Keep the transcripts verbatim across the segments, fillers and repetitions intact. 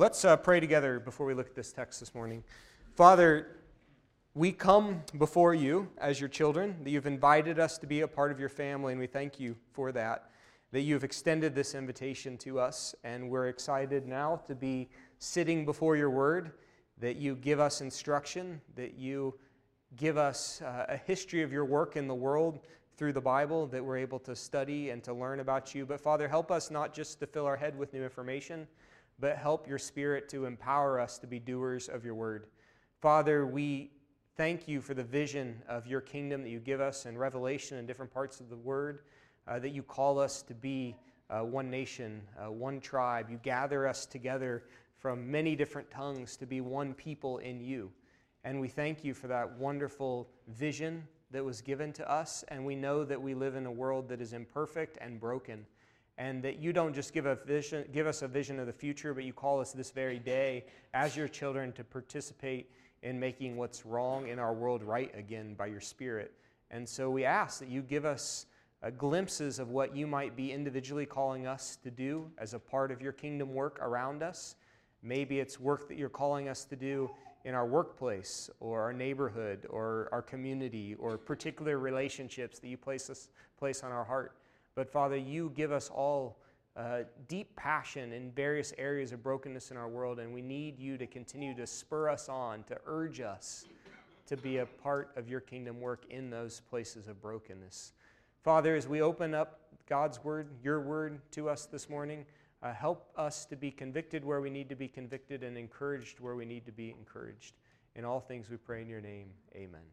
Let's uh, pray together before we look at this text this morning. Father, we come before you as your children, that you've invited us to be a part of your family, and we thank you for that, that you've extended this invitation to us, and we're excited now to be sitting before your word, that you give us instruction, that you give us uh, a history of your work in the world through the Bible, that we're able to study and to learn about you. But Father, help us not just to fill our head with new information, but help your Spirit to empower us to be doers of your word. Father, we thank you for the vision of your kingdom that you give us in Revelation and different parts of the word, uh, that you call us to be uh, one nation, uh, one tribe. You gather us together from many different tongues to be one people in you. And we thank you for that wonderful vision that was given to us, and we know that we live in a world that is imperfect and broken, and that you don't just give a vision, give us a vision of the future, but you call us this very day as your children to participate in making what's wrong in our world right again by your Spirit. And so we ask that you give us uh, glimpses of what you might be individually calling us to do as a part of your kingdom work around us. Maybe it's work that you're calling us to do in our workplace or our neighborhood or our community or particular relationships that you place us place on our heart. But Father, you give us all uh, deep passion in various areas of brokenness in our world, and we need you to continue to spur us on, to urge us to be a part of your kingdom work in those places of brokenness. Father, as we open up God's word, your word to us this morning, uh, help us to be convicted where we need to be convicted and encouraged where we need to be encouraged. In all things we pray in your name, amen.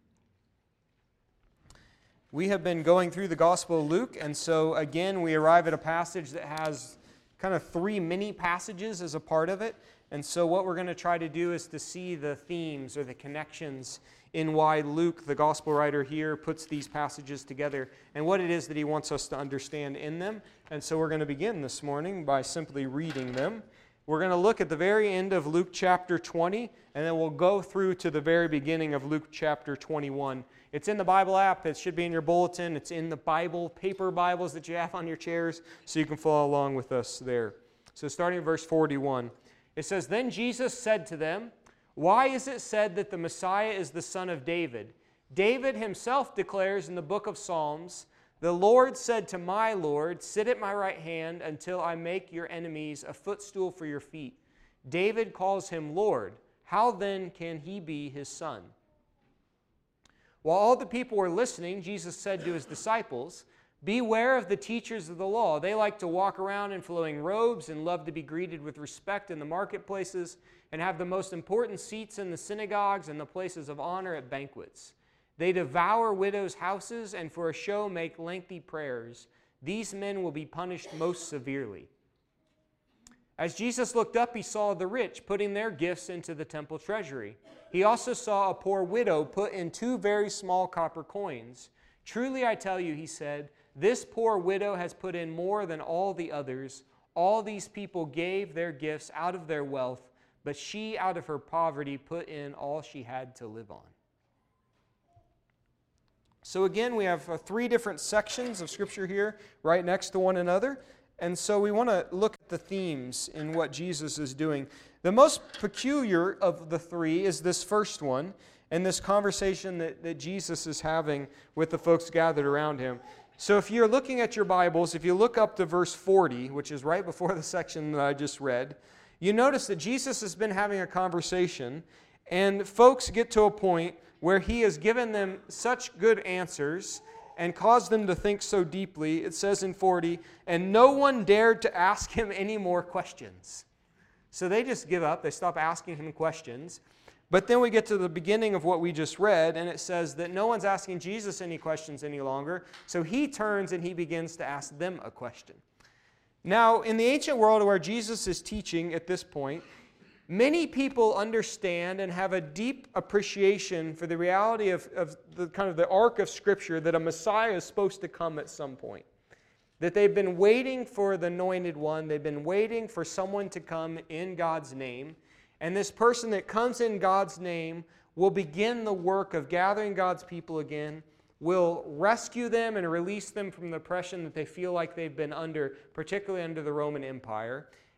We have been going through the Gospel of Luke, and so again we arrive at a passage that has kind of three mini passages as a part of it. And so what we're going to try to do is to see the themes or the connections in why Luke, the Gospel writer here, puts these passages together and what it is that he wants us to understand in them. And so we're going to begin this morning by simply reading them. We're going to look at the very end of Luke chapter twenty, and then we'll go through to the very beginning of Luke chapter twenty-one. It's in the Bible app. It should be in your bulletin. It's in the Bible, paper Bibles that you have on your chairs, so you can follow along with us there. So starting at verse forty-one, it says, "Then Jesus said to them, 'Why is it said that the Messiah is the son of David? David himself declares in the book of Psalms, "The Lord said to my Lord, sit at my right hand until I make your enemies a footstool for your feet." David calls him Lord. How then can he be his son?' While all the people were listening, Jesus said to his disciples, 'Beware of the teachers of the law. They like to walk around in flowing robes and love to be greeted with respect in the marketplaces and have the most important seats in the synagogues and the places of honor at banquets. They devour widows' houses and for a show make lengthy prayers. These men will be punished most severely.' As Jesus looked up, he saw the rich putting their gifts into the temple treasury. He also saw a poor widow put in two very small copper coins. 'Truly I tell you,' he said, 'this poor widow has put in more than all the others. All these people gave their gifts out of their wealth, but she out of her poverty put in all she had to live on.'" So again, we have uh, three different sections of Scripture here right next to one another. And so we want to look at the themes in what Jesus is doing. The most peculiar of the three is this first one, and this conversation that, that Jesus is having with the folks gathered around him. So if you're looking at your Bibles, if you look up to verse forty, which is right before the section that I just read, you notice that Jesus has been having a conversation, and folks get to a point where he has given them such good answers and caused them to think so deeply. It says in forty, "And no one dared to ask him any more questions." So they just give up. They stop asking him questions. But then we get to the beginning of what we just read, and it says that no one's asking Jesus any questions any longer. So he turns and he begins to ask them a question. Now, in the ancient world where Jesus is teaching at this point, many people understand and have a deep appreciation for the reality of, of the kind of the arc of Scripture that a Messiah is supposed to come at some point. That they've been waiting for the anointed one. They've been waiting for someone to come in God's name. And this person that comes in God's name will begin the work of gathering God's people again, will rescue them and release them from the oppression that they feel like they've been under, particularly under the Roman Empire.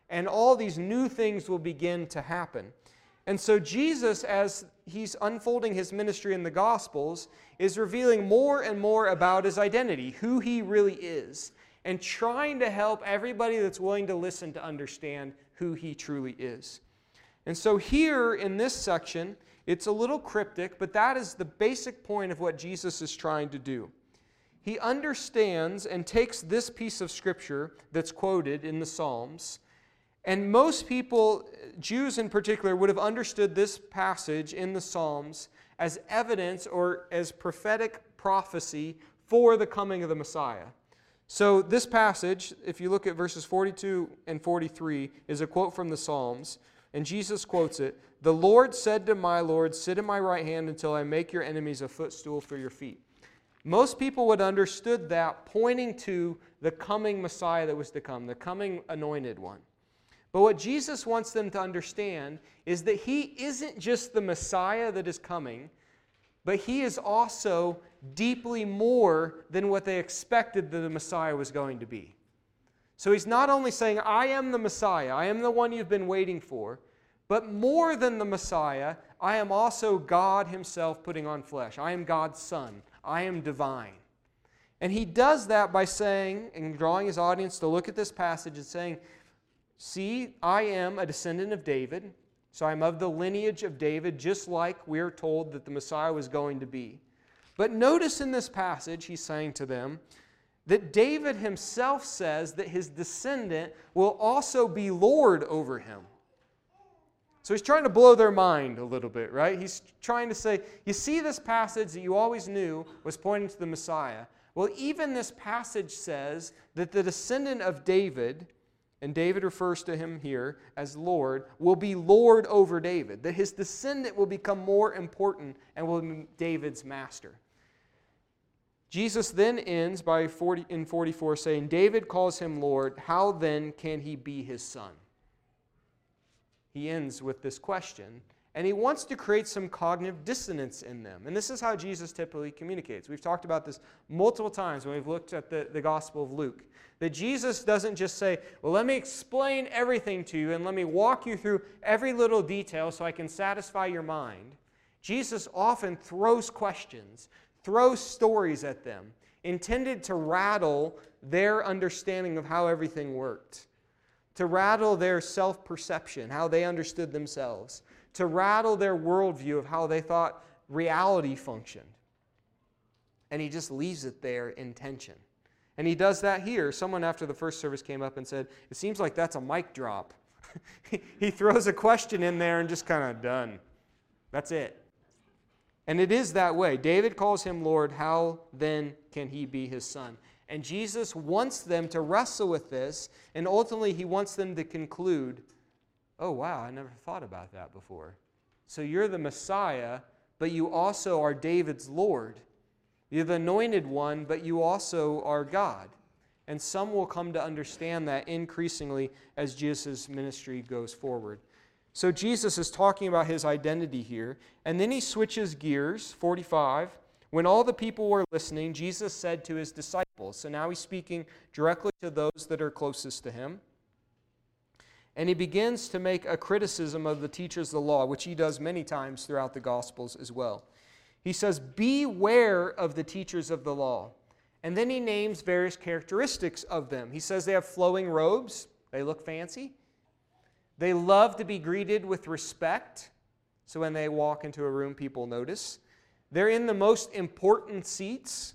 and all these new things will begin to happen. And so Jesus, as he's unfolding his ministry in the Gospels, is revealing more and more about his identity, who he really is, and trying to help everybody that's willing to listen to understand who he truly is. And so here in this section, it's a little cryptic, but that is the basic point of what Jesus is trying to do. He understands and takes this piece of Scripture that's quoted in the Psalms, and most people, Jews in particular, would have understood this passage in the Psalms as evidence or as prophetic prophecy for the coming of the Messiah. So this passage, if you look at verses forty-two and forty-three, is a quote from the Psalms, and Jesus quotes it, "The Lord said to my Lord, sit at my right hand until I make your enemies a footstool for your feet." Most people would have understood that pointing to the coming Messiah that was to come, the coming anointed one. But what Jesus wants them to understand is that he isn't just the Messiah that is coming, but he is also deeply more than what they expected that the Messiah was going to be. So he's not only saying, I am the Messiah, I am the one you've been waiting for, but more than the Messiah, I am also God himself putting on flesh. I am God's Son. I am divine. And he does that by saying, and drawing his audience to look at this passage and saying, see, I am a descendant of David, so I'm of the lineage of David, just like we're told that the Messiah was going to be. But notice in this passage, he's saying to them, that David himself says that his descendant will also be Lord over him. So he's trying to blow their mind a little bit, right? He's trying to say, you see this passage that you always knew was pointing to the Messiah. Well, even this passage says that the descendant of David, and David refers to him here as Lord, will be Lord over David. That his descendant will become more important and will be David's master. Jesus then ends by forty, in forty-four saying, David calls him Lord, how then can he be his son? He ends with this question, and he wants to create some cognitive dissonance in them. And this is how Jesus typically communicates. We've talked about this multiple times when we've looked at the, the Gospel of Luke. That Jesus doesn't just say, well, let me explain everything to you and let me walk you through every little detail so I can satisfy your mind. Jesus often throws questions, throws stories at them, intended to rattle their understanding of how everything worked, to rattle their self-perception, how they understood themselves, to rattle their worldview of how they thought reality functioned. And he just leaves it there in tension. And he does that here. Someone after the first service came up and said, it seems like that's a mic drop. He throws a question in there and just kind of done. That's it. And it is that way. David calls him Lord. How then can he be his son? And Jesus wants them to wrestle with this, and ultimately he wants them to conclude, oh, wow, I never thought about that before. So you're the Messiah, but you also are David's Lord. You're the anointed one, but you also are God. And some will come to understand that increasingly as Jesus' ministry goes forward. So Jesus is talking about his identity here, and then he switches gears, forty-five. When all the people were listening, Jesus said to his disciples, so now he's speaking directly to those that are closest to him, and he begins to make a criticism of the teachers of the law, which he does many times throughout the Gospels as well. He says, beware of the teachers of the law. And then he names various characteristics of them. He says they have flowing robes. They look fancy. They love to be greeted with respect. So when they walk into a room, people notice. They're in the most important seats.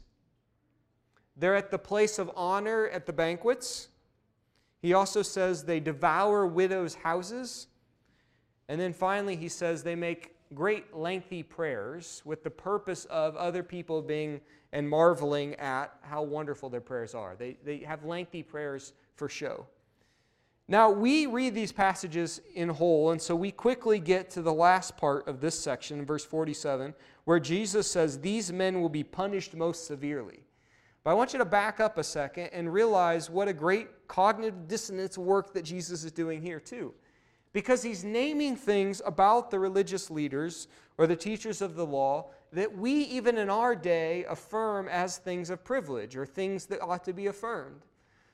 They're at the place of honor at the banquets. He also says they devour widows' houses. And then finally he says they make great lengthy prayers with the purpose of other people being and marveling at how wonderful their prayers are. They, they have lengthy prayers for show. Now, we read these passages in whole, and so we quickly get to the last part of this section, in verse forty-seven, where Jesus says, these men will be punished most severely. But I want you to back up a second and realize what a great cognitive dissonance work that Jesus is doing here too. Because he's naming things about the religious leaders or the teachers of the law that we, even in our day, affirm as things of privilege or things that ought to be affirmed.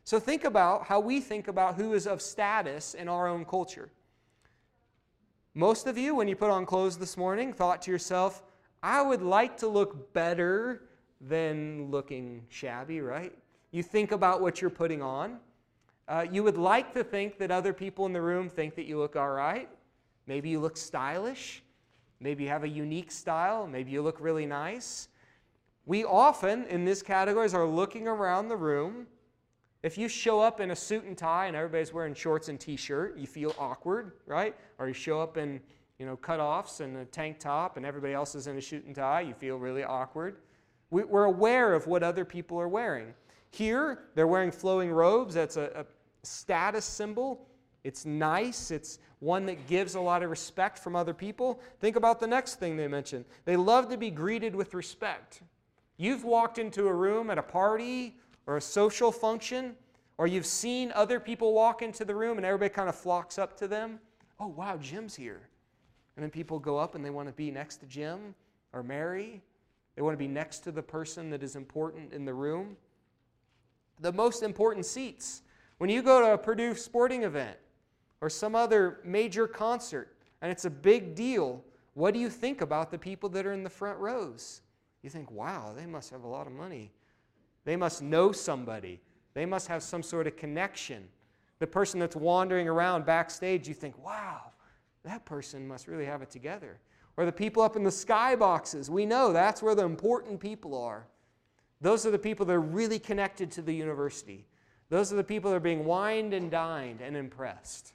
So think about how we think about who is of status in our own culture. Most of you, when you put on clothes this morning, thought to yourself, I would like to look better than looking shabby, right? You think about what you're putting on. Uh, you would like to think that other people in the room think that you look all right. Maybe you look stylish. Maybe you have a unique style. Maybe you look really nice. We often, in this categories, are looking around the room. If you show up in a suit and tie and everybody's wearing shorts and t-shirt, you feel awkward, right? Or you show up in, you know, cutoffs and a tank top and everybody else is in a suit and tie, you feel really awkward. We, we're aware of what other people are wearing. Here, they're wearing flowing robes. That's a, a status symbol. It's nice. It's one that gives a lot of respect from other people. Think about the next thing they mentioned. They love to be greeted with respect. You've walked into a room at a party or a social function, or you've seen other people walk into the room and everybody kind of flocks up to them. Oh, wow, Jim's here. And then people go up and they want to be next to Jim or Mary. They want to be next to the person that is important in the room. The most important seats. When you go to a Purdue sporting event or some other major concert and it's a big deal, what do you think about the people that are in the front rows? You think, wow, they must have a lot of money. They must know somebody. They must have some sort of connection. The person that's wandering around backstage, you think, wow, that person must really have it together. Or the people up in the sky boxes, we know that's where the important people are. Those are the people that are really connected to the university. Those are the people that are being wined and dined and impressed.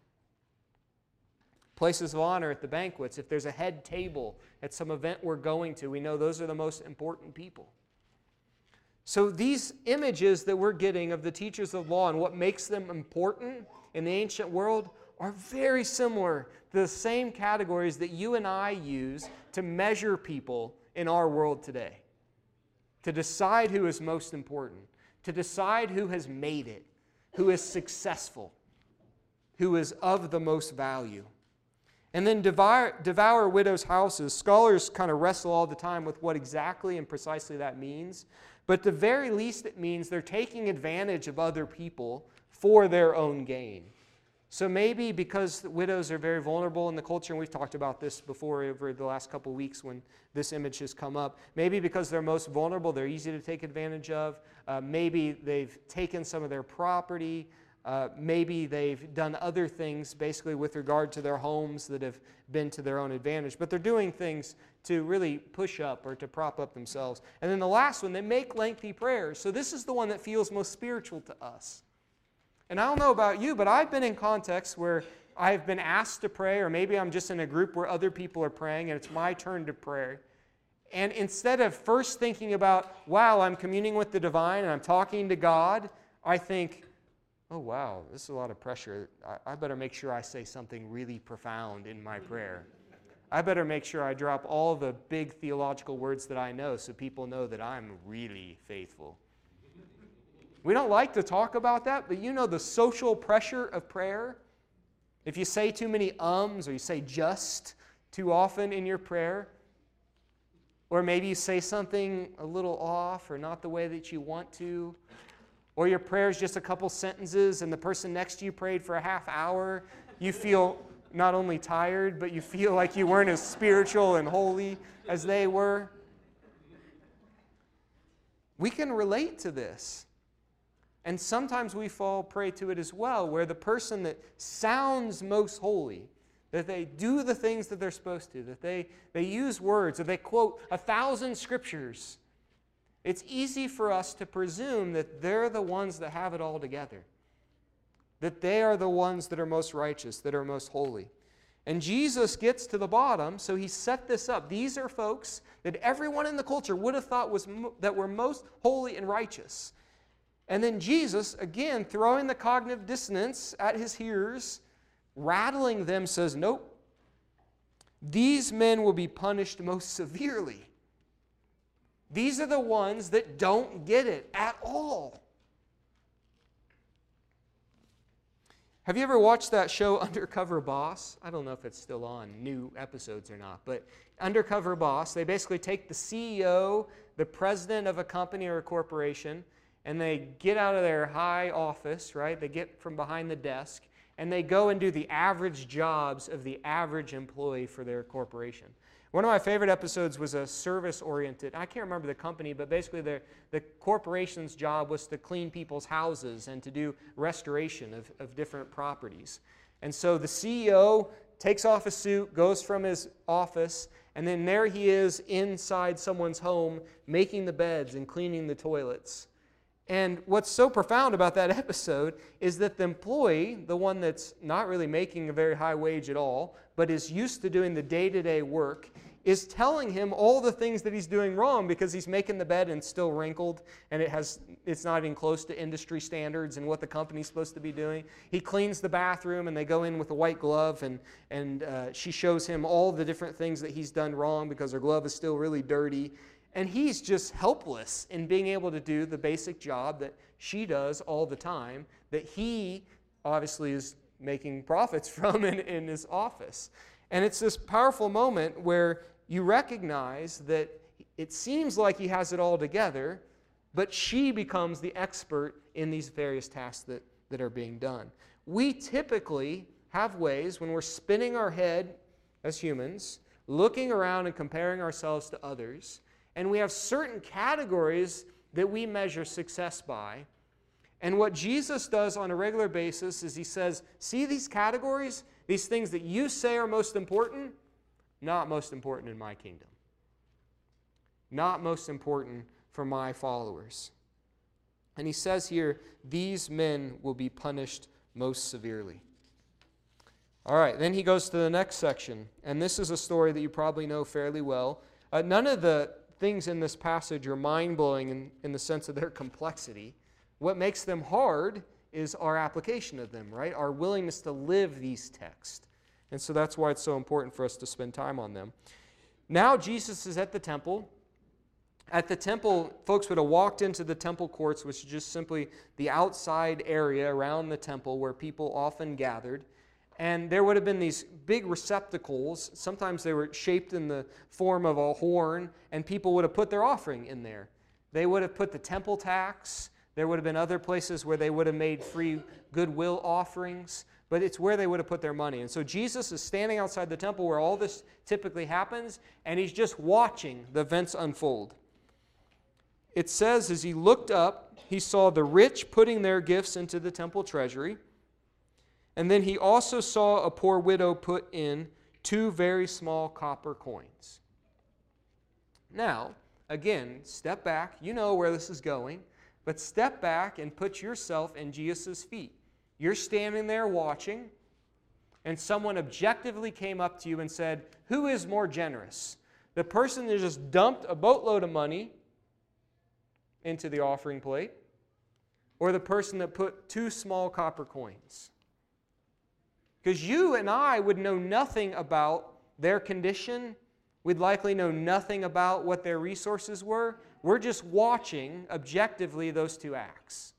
Places of honor at the banquets. If there's a head table at some event we're going to, we know those are the most important people. So these images that we're getting of the teachers of law and what makes them important in the ancient world are very similar to the same categories that you and I use to measure people in our world today. To decide who is most important. To decide who has made it. Who is successful. Who is of the most value. And then devour, devour widows' houses. Scholars kind of wrestle all the time with what exactly and precisely that means. But at the very least it means they're taking advantage of other people for their own gain. So maybe because widows are very vulnerable in the culture, and we've talked about this before over the last couple of weeks when this image has come up, maybe because they're most vulnerable, they're easy to take advantage of. Uh, maybe they've taken some of their property. Uh, maybe they've done other things basically with regard to their homes that have been to their own advantage. But they're doing things to really push up or to prop up themselves. And then the last one, they make lengthy prayers. So this is the one that feels most spiritual to us. And I don't know about you, but I've been in contexts where I've been asked to pray, or maybe I'm just in a group where other people are praying and it's my turn to pray. And instead of first thinking about, wow, I'm communing with the divine and I'm talking to God, I think, oh, wow, this is a lot of pressure. I, I better make sure I say something really profound in my prayer. I better make sure I drop all the big theological words that I know so people know that I'm really faithful. We don't like to talk about that, but you know the social pressure of prayer? If you say too many ums or you say just too often in your prayer, or maybe you say something a little off or not the way that you want to, or your prayer is just a couple sentences and the person next to you prayed for a half hour, you feel not only tired, but you feel like you weren't as spiritual and holy as they were. We can relate to this. And sometimes we fall prey to it as well, where the person that sounds most holy, that they do the things that they're supposed to, that they, they use words, that they quote a thousand scriptures, it's easy for us to presume that they're the ones that have it all together, that they are the ones that are most righteous, that are most holy. And Jesus gets to the bottom, so he set this up. These are folks that everyone in the culture would have thought was mo- that were most holy and righteous. And then Jesus, again, throwing the cognitive dissonance at his hearers, rattling them, says, nope, these men will be punished most severely. These are the ones that don't get it at all. Have you ever watched that show, Undercover Boss? I don't know if it's still on, new episodes or not, but Undercover Boss, they basically take the C E O, the president of a company or a corporation, and they get out of their high office, right? They get from behind the desk, and they go and do the average jobs of the average employee for their corporation. One of my favorite episodes was a service-oriented, I can't remember the company, but basically the, the corporation's job was to clean people's houses and to do restoration of, of different properties. And so the C E O takes off a suit, goes from his office, and then there he is inside someone's home making the beds and cleaning the toilets. And what's so profound about that episode is that the employee, the one that's not really making a very high wage at all, but is used to doing the day-to-day work, is telling him all the things that he's doing wrong because he's making the bed and it's still wrinkled and it has it's not even close to industry standards and what the company's supposed to be doing. He cleans the bathroom and they go in with a white glove and, and uh, she shows him all the different things that he's done wrong because her glove is still really dirty. And he's just helpless in being able to do the basic job that she does all the time, that he obviously is making profits from in, in his office. And it's this powerful moment where you recognize that it seems like he has it all together, but she becomes the expert in these various tasks that, that are being done. We typically have ways when we're spinning our head as humans, looking around and comparing ourselves to others, and we have certain categories that we measure success by. And what Jesus does on a regular basis is he says, see these categories, these things that you say are most important, not most important in my kingdom. Not most important for my followers. And he says here, these men will be punished most severely. All right, then he goes to the next section. And this is a story that you probably know fairly well. Uh, none of the things in this passage are mind-blowing in, in the sense of their complexity. What makes them hard is our application of them, right? Our willingness to live these texts. And so that's why it's so important for us to spend time on them. Now Jesus is at the temple. At the temple, folks would have walked into the temple courts, which is just simply the outside area around the temple where people often gathered. And there would have been these big receptacles. Sometimes they were shaped in the form of a horn, and people would have put their offering in there. They would have put the temple tax. There would have been other places where they would have made free goodwill offerings, but it's where they would have put their money. And so Jesus is standing outside the temple where all this typically happens, and he's just watching the events unfold. It says, as he looked up, he saw the rich putting their gifts into the temple treasury. And then he also saw a poor widow put in two very small copper coins. Now, again, step back. You know where this is going. But step back and put yourself in Jesus' feet. You're standing there watching, and someone objectively came up to you and said, who is more generous? The person that just dumped a boatload of money into the offering plate, or the person that put two small copper coins? Because you and I would know nothing about their condition. We'd likely know nothing about what their resources were. We're just watching objectively those two acts.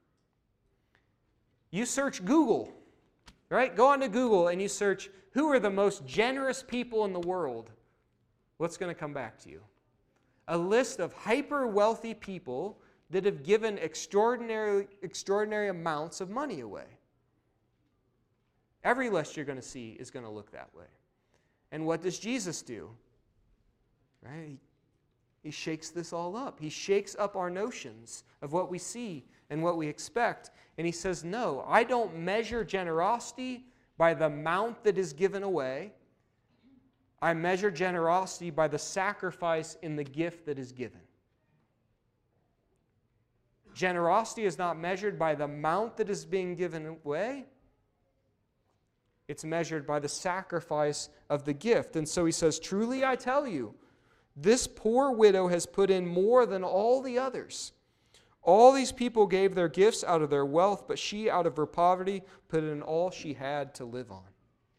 You search Google, right? Go onto Google and you search, who are the most generous people in the world? What's going to come back to you? A list of hyper-wealthy people that have given extraordinary, extraordinary amounts of money away. Every list you're going to see is going to look that way. And what does Jesus do? Right? He shakes this all up. He shakes up our notions of what we see and what we expect. And he says, no, I don't measure generosity by the amount that is given away. I measure generosity by the sacrifice in the gift that is given. Generosity is not measured by the amount that is being given away. It's measured by the sacrifice of the gift. And so he says, truly I tell you, this poor widow has put in more than all the others. All these people gave their gifts out of their wealth, but she out of her poverty put in all she had to live on.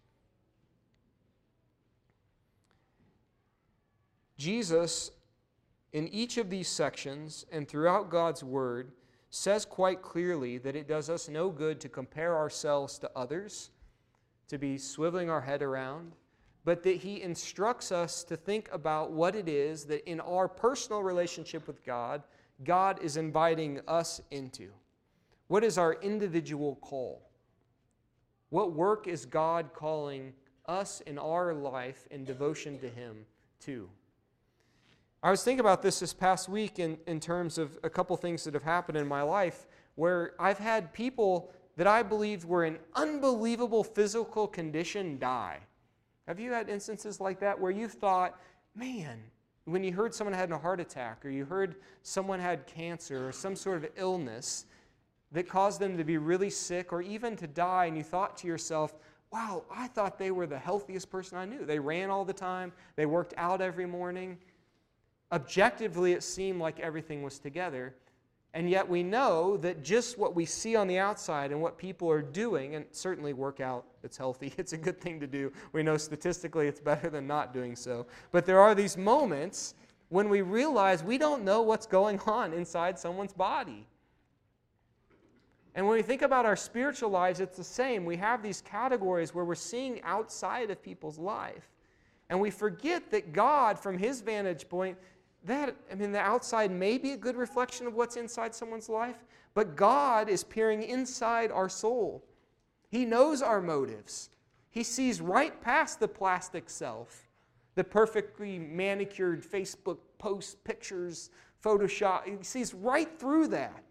Jesus, in each of these sections and throughout God's Word, says quite clearly that it does us no good to compare ourselves to others, to be swiveling our head around, but that he instructs us to think about what it is that in our personal relationship with God, God is inviting us into? What is our individual call? What work is God calling us in our life in devotion to Him to? I was thinking about this this past week in, in terms of a couple things that have happened in my life where I've had people that I believed were in unbelievable physical condition die. Have you had instances like that where you've thought, man, when you heard someone had a heart attack or you heard someone had cancer or some sort of illness that caused them to be really sick or even to die, and you thought to yourself, wow, I thought they were the healthiest person I knew. They ran all the time. They worked out every morning. Objectively, it seemed like everything was together. And yet we know that just what we see on the outside and what people are doing, and certainly workout, it's healthy, it's a good thing to do. We know statistically it's better than not doing so. But there are these moments when we realize we don't know what's going on inside someone's body. And when we think about our spiritual lives, it's the same. We have these categories where we're seeing outside of people's life. And we forget that God, from His vantage point, that, I mean, the outside may be a good reflection of what's inside someone's life, but God is peering inside our soul. He knows our motives. He sees right past the plastic self, the perfectly manicured Facebook post, pictures, Photoshop. He sees right through that.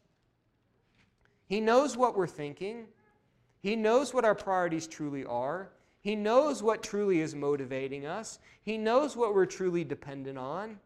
He knows what we're thinking. He knows what our priorities truly are. He knows what truly is motivating us. He knows what we're truly dependent on.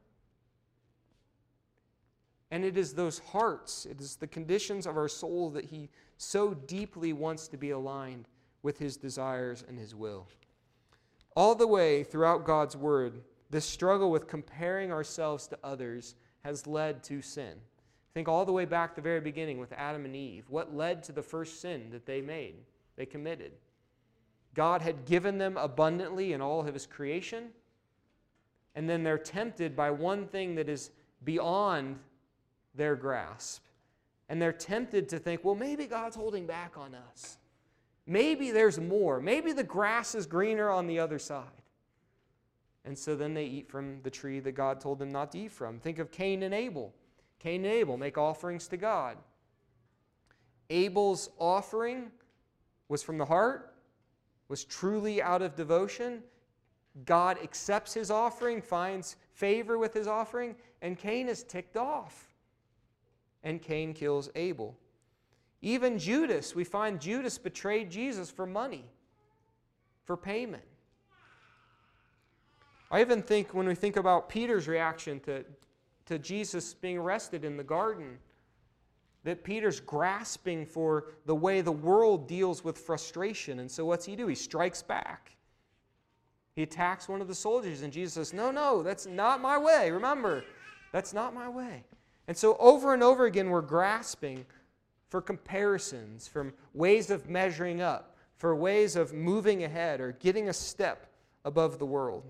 And it is those hearts, it is the conditions of our soul that He so deeply wants to be aligned with His desires and His will. All the way throughout God's Word, this struggle with comparing ourselves to others has led to sin. Think all the way back to the very beginning with Adam and Eve. What led to the first sin that they made, they committed? God had given them abundantly in all of His creation, and then they're tempted by one thing that is beyond their grasp. And they're tempted to think, well, maybe God's holding back on us. Maybe there's more. Maybe the grass is greener on the other side. And so then they eat from the tree that God told them not to eat from. Think of Cain and Abel. Cain and Abel make offerings to God. Abel's offering was from the heart, was truly out of devotion. God accepts his offering, finds favor with his offering, and Cain is ticked off. And Cain kills Abel. Even Judas, we find Judas betrayed Jesus for money, for payment. I even think when we think about Peter's reaction to, to Jesus being arrested in the garden, that Peter's grasping for the way the world deals with frustration. And so what's he do? He strikes back. He attacks one of the soldiers, and Jesus says, no, no, that's not my way. Remember, that's not my way. And so over and over again, we're grasping for comparisons, from ways of measuring up, for ways of moving ahead or getting a step above the world.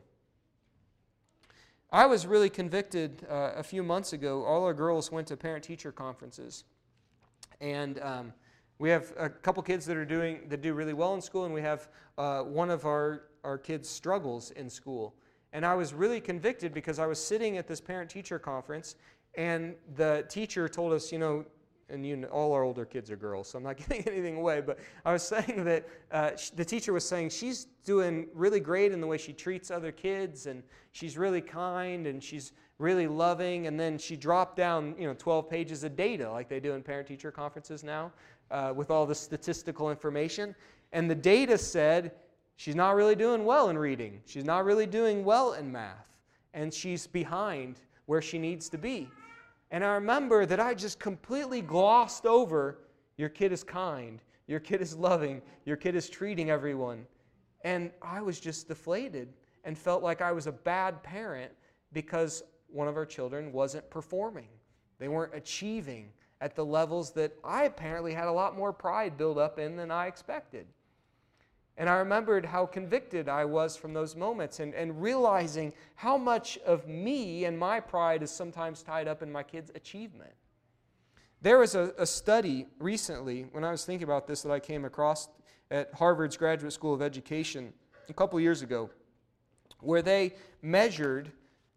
I was really convicted uh, a few months ago. All our girls went to parent-teacher conferences. And um, we have a couple kids that are doing that do really well in school, and we have uh, one of our, our kids struggles in school. And I was really convicted because I was sitting at this parent-teacher conference, and the teacher told us, you know, and you know, all our older kids are girls, so I'm not giving anything away, but I was saying that uh, sh- the teacher was saying she's doing really great in the way she treats other kids, and she's really kind, and she's really loving, and then she dropped down, you know, twelve pages of data like they do in parent-teacher conferences now uh, with all the statistical information, and the data said she's not really doing well in reading, she's not really doing well in math, and she's behind where she needs to be. And I remember that I just completely glossed over, your kid is kind, your kid is loving, your kid is treating everyone. And I was just deflated and felt like I was a bad parent because one of our children wasn't performing. They weren't achieving at the levels that I apparently had a lot more pride built up in than I expected. And I remembered how convicted I was from those moments, and, and realizing how much of me and my pride is sometimes tied up in my kids' achievement. There was a, a study recently, when I was thinking about this, that I came across at Harvard's Graduate School of Education a couple years ago, where they measured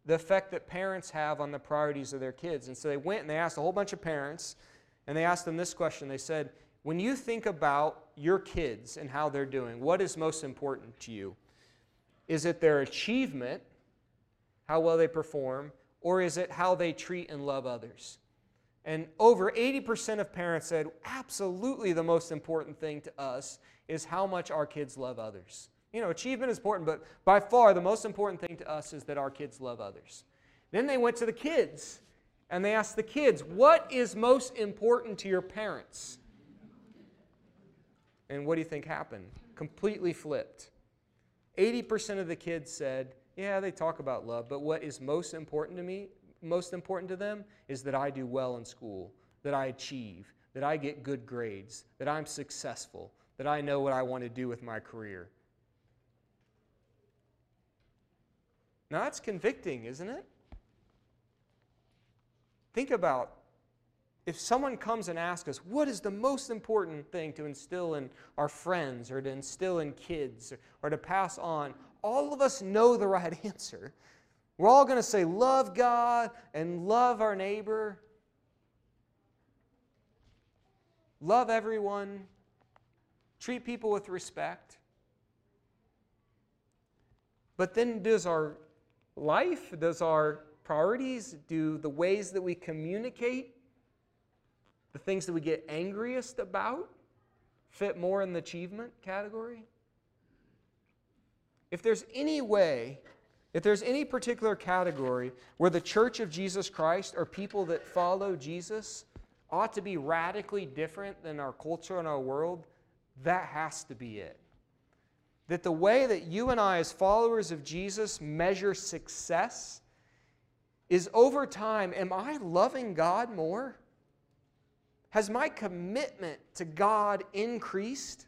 the effect that parents have on the priorities of their kids. And so they went and they asked a whole bunch of parents, and they asked them this question. They said, when you think about your kids and how they're doing, what is most important to you? Is it their achievement, how well they perform, or is it how they treat and love others? And over eighty percent of parents said, absolutely the most important thing to us is how much our kids love others. You know, achievement is important, but by far the most important thing to us is that our kids love others. Then they went to the kids, and they asked the kids, what is most important to your parents? And what do you think happened? Completely flipped. eighty percent of the kids said, yeah, they talk about love, but what is most important to me, most important to them, is that I do well in school, that I achieve, that I get good grades, that I'm successful, that I know what I want to do with my career. Now that's convicting, isn't it? Think about if someone comes and asks us, what is the most important thing to instill in our friends or to instill in kids or, or to pass on? All of us know the right answer. We're all going to say, love God and love our neighbor. Love everyone. Treat people with respect. But then does our life, does our priorities, do the ways that we communicate, the things that we get angriest about, fit more in the achievement category? If there's any way, if there's any particular category where the Church of Jesus Christ or people that follow Jesus ought to be radically different than our culture and our world, that has to be it. That the way that you and I as followers of Jesus measure success is over time, am I loving God more? Has my commitment to God increased?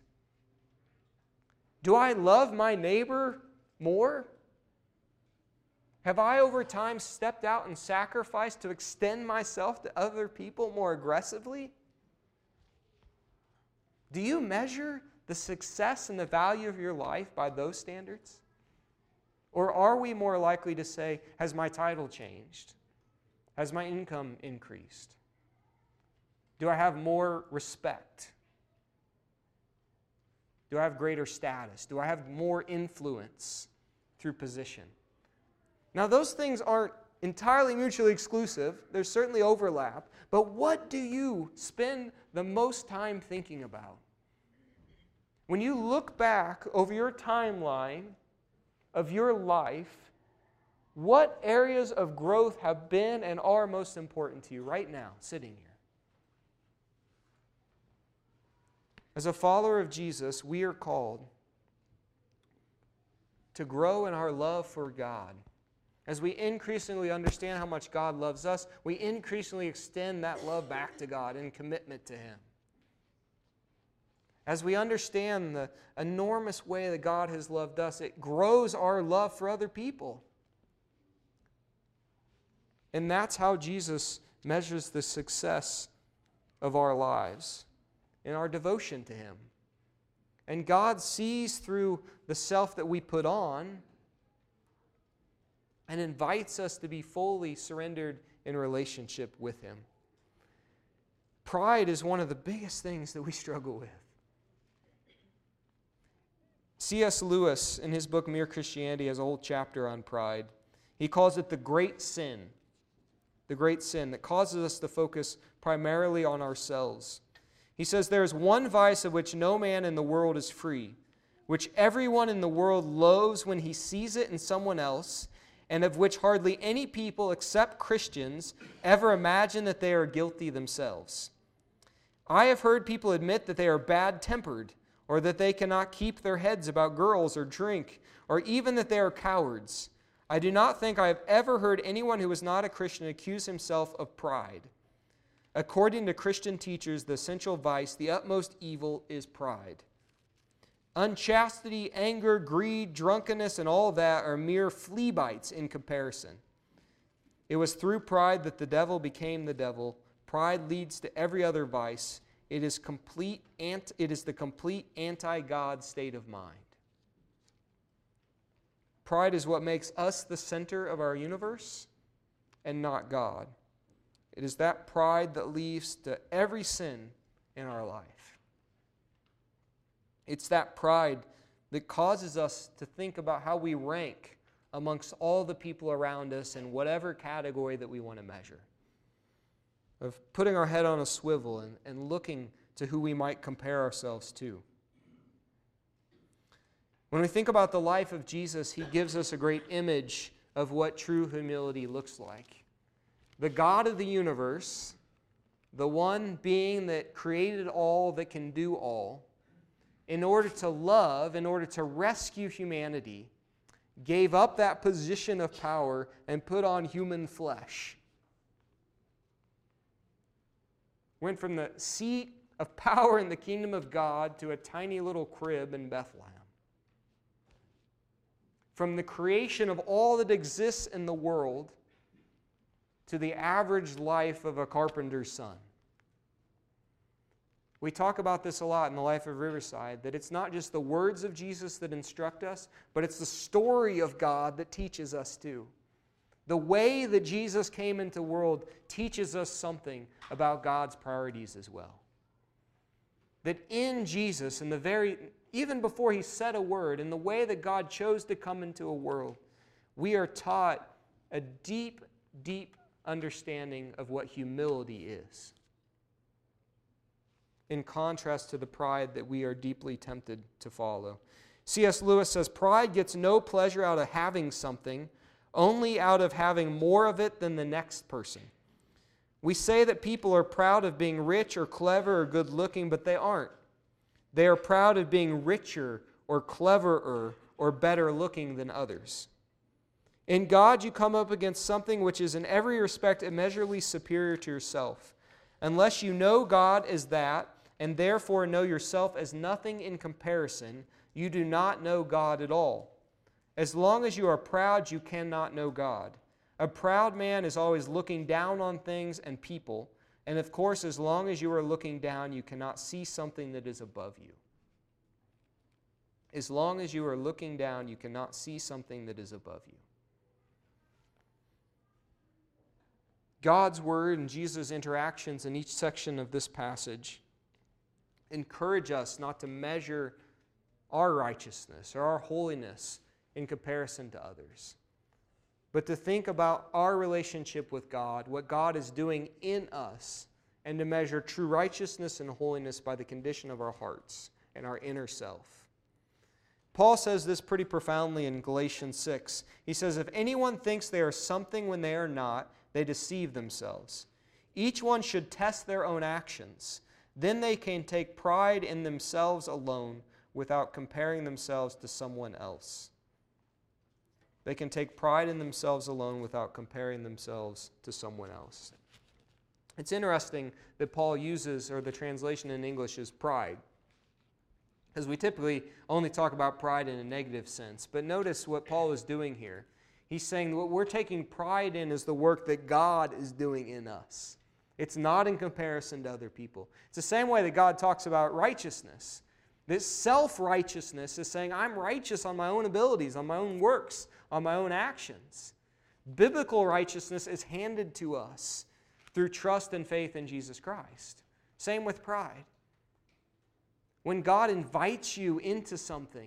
Do I love my neighbor more? Have I over time stepped out and sacrificed to extend myself to other people more aggressively? Do you measure the success and the value of your life by those standards? Or are we more likely to say, has my title changed? Has my income increased? Do I have more respect? Do I have greater status? Do I have more influence through position? Now, those things aren't entirely mutually exclusive. There's certainly overlap. But what do you spend the most time thinking about? When you look back over your timeline of your life, what areas of growth have been and are most important to you right now, sitting here? As a follower of Jesus, we are called to grow in our love for God. As we increasingly understand how much God loves us, we increasingly extend that love back to God in commitment to Him. As we understand the enormous way that God has loved us, it grows our love for other people. And that's how Jesus measures the success of our lives, in our devotion to Him. And God sees through the self that we put on and invites us to be fully surrendered in relationship with Him. Pride is one of the biggest things that we struggle with. C S Lewis, in his book Mere Christianity, has a whole chapter on pride. He calls it the great sin. The great sin that causes us to focus primarily on ourselves. He says, there is one vice of which no man in the world is free, which everyone in the world loathes when he sees it in someone else, and of which hardly any people except Christians ever imagine that they are guilty themselves. I have heard people admit that they are bad-tempered, or that they cannot keep their heads about girls or drink, or even that they are cowards. I do not think I have ever heard anyone who is not a Christian accuse himself of pride. According to Christian teachers, the essential vice, the utmost evil, is pride. Unchastity, anger, greed, drunkenness, and all that are mere flea bites in comparison. It was through pride that the devil became the devil. Pride leads to every other vice. It is complete. It is the complete anti-God state of mind. Pride is what makes us the center of our universe and not God. It is that pride that leads to every sin in our life. It's that pride that causes us to think about how we rank amongst all the people around us in whatever category that we want to measure. Of putting our head on a swivel and, and looking to who we might compare ourselves to. When we think about the life of Jesus, he gives us a great image of what true humility looks like. The God of the universe, the one being that created all, that can do all, in order to love, in order to rescue humanity, gave up that position of power and put on human flesh. Went from the seat of power in the kingdom of God to a tiny little crib in Bethlehem. From the creation of all that exists in the world to the average life of a carpenter's son. We talk about this a lot in the life of Riverside, that it's not just the words of Jesus that instruct us, but it's the story of God that teaches us too. The way that Jesus came into the world teaches us something about God's priorities as well. That in Jesus, in the very, even before he said a word, in the way that God chose to come into a world, we are taught a deep, deep understanding of what humility is, in contrast to the pride that we are deeply tempted to follow. C S Lewis says, pride gets no pleasure out of having something, only out of having more of it than the next person. We say that people are proud of being rich or clever or good looking, but they aren't. They are proud of being richer or cleverer or better looking than others. In God, you come up against something which is in every respect immeasurably superior to yourself. Unless you know God as that, and therefore know yourself as nothing in comparison, you do not know God at all. As long as you are proud, you cannot know God. A proud man is always looking down on things and people, and of course, as long as you are looking down, you cannot see something that is above you. As long as you are looking down, you cannot see something that is above you. God's word and Jesus' interactions in each section of this passage encourage us not to measure our righteousness or our holiness in comparison to others, but to think about our relationship with God, what God is doing in us, and to measure true righteousness and holiness by the condition of our hearts and our inner self. Paul says this pretty profoundly in Galatians six. He says, if anyone thinks they are something when they are not, they deceive themselves. Each one should test their own actions. Then they can take pride in themselves alone without comparing themselves to someone else. They can take pride in themselves alone without comparing themselves to someone else. It's interesting that Paul uses, or the translation in English is pride, because we typically only talk about pride in a negative sense. But notice what Paul is doing here. He's saying what we're taking pride in is the work that God is doing in us. It's not in comparison to other people. It's the same way that God talks about righteousness. This self-righteousness is saying, I'm righteous on my own abilities, on my own works, on my own actions. Biblical righteousness is handed to us through trust and faith in Jesus Christ. Same with pride. When God invites you into something,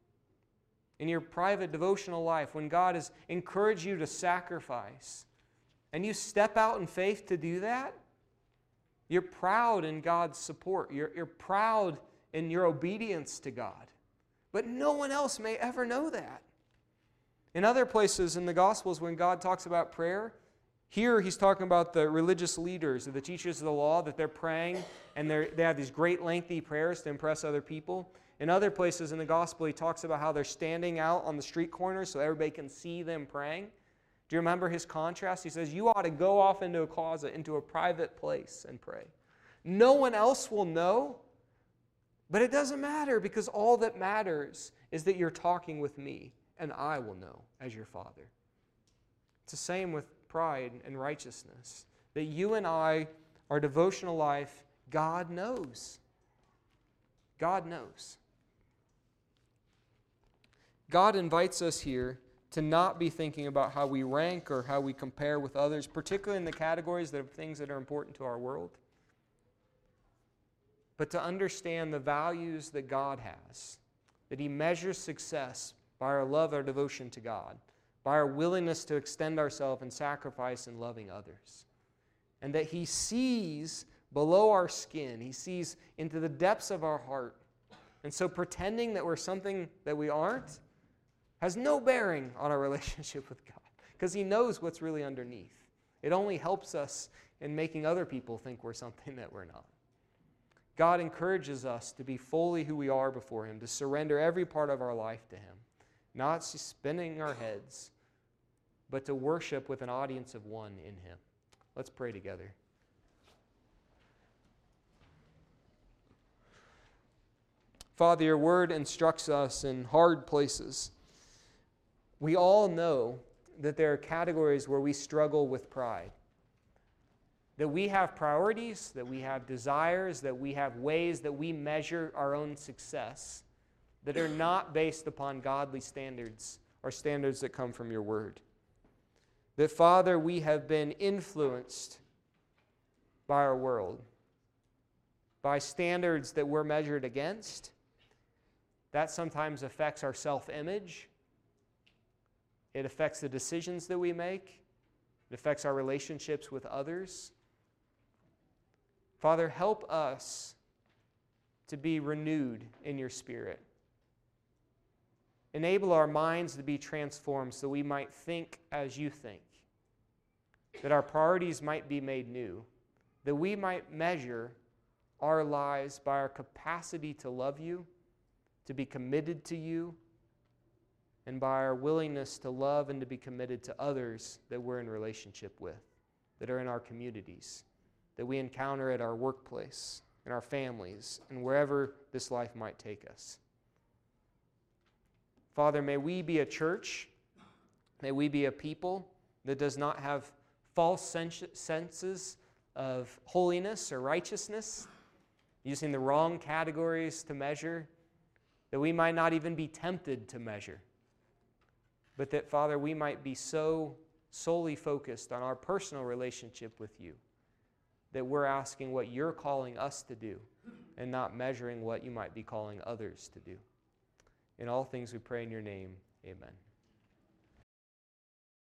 in your private devotional life, when God has encouraged you to sacrifice, and you step out in faith to do that, you're proud in God's support. You're, you're proud in your obedience to God. But no one else may ever know that. In other places in the Gospels, when God talks about prayer, here he's talking about the religious leaders, the teachers of the law, that they're praying, and they're, they have these great lengthy prayers to impress other people. In other places in the gospel, he talks about how they're standing out on the street corners so everybody can see them praying. Do you remember his contrast? He says, you ought to go off into a closet, into a private place and pray. No one else will know, but it doesn't matter, because all that matters is that you're talking with me, and I will know as your Father. It's the same with pride and righteousness. That you and I, our devotional life, God knows. God knows. God invites us here to not be thinking about how we rank or how we compare with others, particularly in the categories of things that are important to our world, but to understand the values that God has, that He measures success by our love, our devotion to God, by our willingness to extend ourselves and sacrifice in loving others, and that He sees below our skin, He sees into the depths of our heart. And so pretending that we're something that we aren't has no bearing on our relationship with God, because He knows what's really underneath. It only helps us in making other people think we're something that we're not. God encourages us to be fully who we are before Him, to surrender every part of our life to Him, not spinning our heads, but to worship with an audience of one in Him. Let's pray together. Father, your word instructs us in hard places. We all know that there are categories where we struggle with pride. That we have priorities, that we have desires, that we have ways that we measure our own success that are not based upon godly standards or standards that come from your word. That, Father, we have been influenced by our world, by standards that we're measured against. That sometimes affects our self-image. It affects the decisions that we make. It affects our relationships with others. Father, help us to be renewed in your Spirit. Enable our minds to be transformed so we might think as you think, that our priorities might be made new, that we might measure our lives by our capacity to love you, to be committed to you, and by our willingness to love and to be committed to others that we're in relationship with, that are in our communities, that we encounter at our workplace, in our families, and wherever this life might take us. Father, may we be a church, may we be a people that does not have false senses of holiness or righteousness, using the wrong categories to measure, that we might not even be tempted to measure, but that, Father, we might be so solely focused on our personal relationship with you that we're asking what you're calling us to do and not measuring what you might be calling others to do. In all things we pray in your name, amen.